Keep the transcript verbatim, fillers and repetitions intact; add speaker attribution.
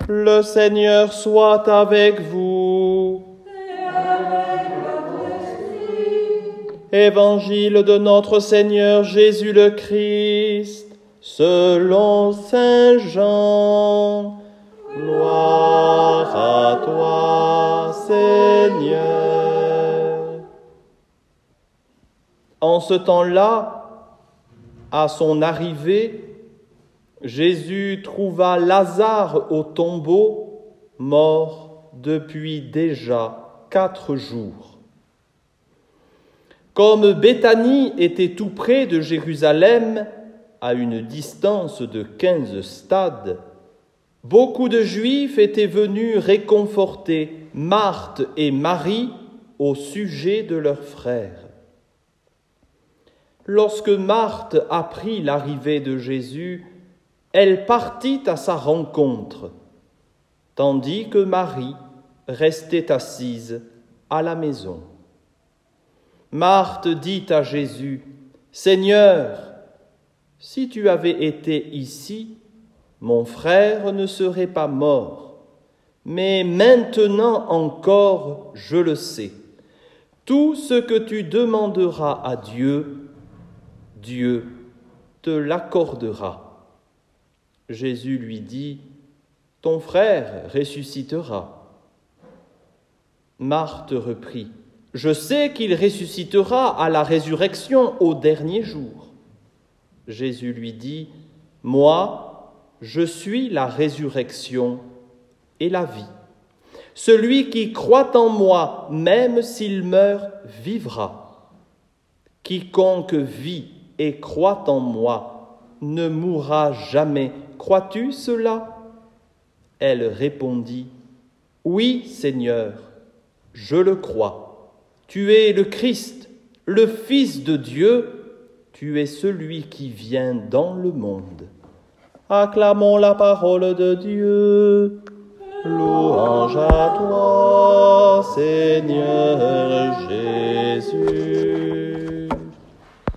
Speaker 1: Le Seigneur soit avec vous.
Speaker 2: Et avec votre esprit.
Speaker 1: Évangile de notre Seigneur Jésus le Christ, selon saint Jean. Gloire à toi, Seigneur. En ce temps-là, à son arrivée, Jésus trouva Lazare au tombeau, mort depuis déjà quatre jours. Comme Béthanie était tout près de Jérusalem, à une distance de quinze stades, beaucoup de Juifs étaient venus réconforter Marthe et Marie au sujet de leur frère. Lorsque Marthe apprit l'arrivée de Jésus, elle partit à sa rencontre, tandis que Marie restait assise à la maison. Marthe dit à Jésus, « Seigneur, si tu avais été ici, mon frère ne serait pas mort. Mais maintenant encore, je le sais. Tout ce que tu demanderas à Dieu, Dieu te l'accordera. » Jésus lui dit, « Ton frère ressuscitera. » Marthe reprit, « Je sais qu'il ressuscitera à la résurrection au dernier jour. » Jésus lui dit, « Moi, je suis la résurrection et la vie. Celui qui croit en moi, même s'il meurt, vivra. Quiconque vit et croit en moi ne mourra jamais. Crois-tu cela ?» Elle répondit, « Oui, Seigneur, je le crois. Tu es le Christ, le Fils de Dieu, tu es celui qui vient dans le monde. » Acclamons la parole de Dieu. Louange à toi, Seigneur Jésus.